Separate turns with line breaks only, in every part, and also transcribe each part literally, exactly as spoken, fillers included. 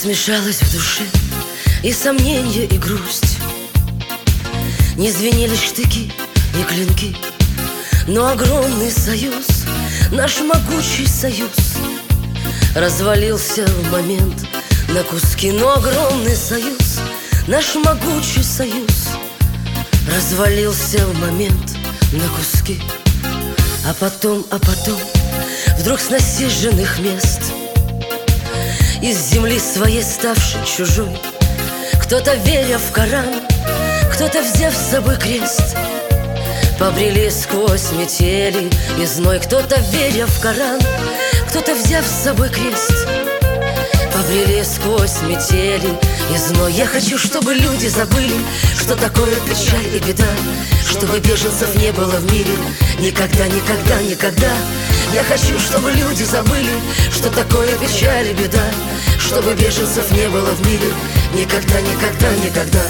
смешалось в душе и сомненье, и грусть. Не звенели штыки и клинки, но огромный союз, наш могучий союз, развалился в момент на куски. Но огромный союз, наш могучий союз, развалился в момент на куски. А потом, а потом, вдруг с насиженных мест, из земли своей ставшей чужой, кто-то, веря в Коран, кто-то, взяв с собой крест, побрели сквозь метели и зной. Кто-то, веря в Коран, кто-то, взяв с собой крест, побрели сквозь метели и зной. Я хочу, чтобы люди забыли, что такое печаль и беда, чтобы беженцев не было в мире никогда, никогда, никогда. Я хочу, чтобы люди забыли, что такое печаль и беда, чтобы беженцев не было в мире никогда, никогда, никогда.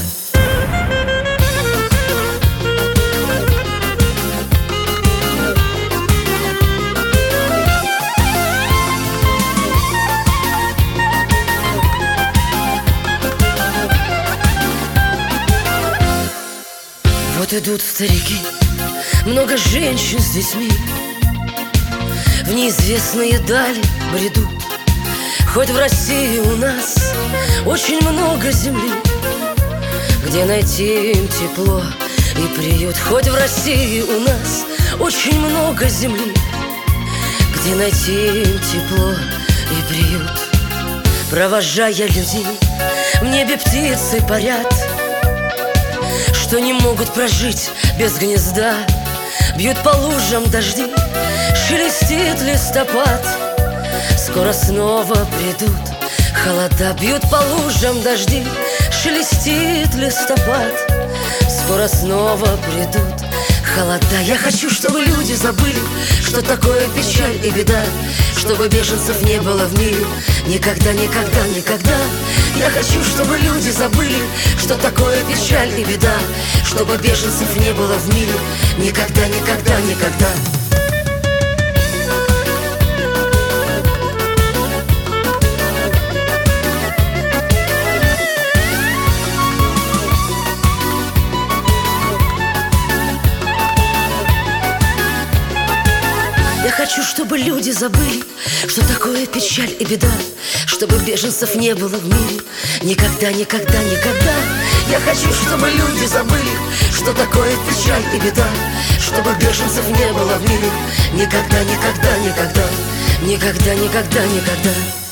Вот идут старики, много женщин с детьми, в неизвестные дали бредут. Хоть в России у нас очень много земли, где найти им тепло и приют. Хоть в России у нас очень много земли, где найти им тепло и приют. Провожая людей, в небе птицы парят, что не могут прожить без гнезда. Бьют по лужам дожди, шелестит листопад, скоро снова придут холода. Бьют по лужам дожди, шелестит листопад, скоро снова придут холода. Я хочу, чтобы люди забыли, что такое печаль и беда, чтобы беженцев не было в мире никогда, никогда, никогда. Я хочу, чтобы люди забыли, что такое печаль и беда, чтобы беженцев не было в мире никогда, никогда, никогда. Я хочу, чтобы люди забыли, что такое печаль и беда, чтобы беженцев не было в мире никогда, никогда, никогда. Я хочу, чтобы люди забыли, что такое печаль и беда, чтобы беженцев не было в мире никогда, никогда, никогда, никогда, никогда, никогда.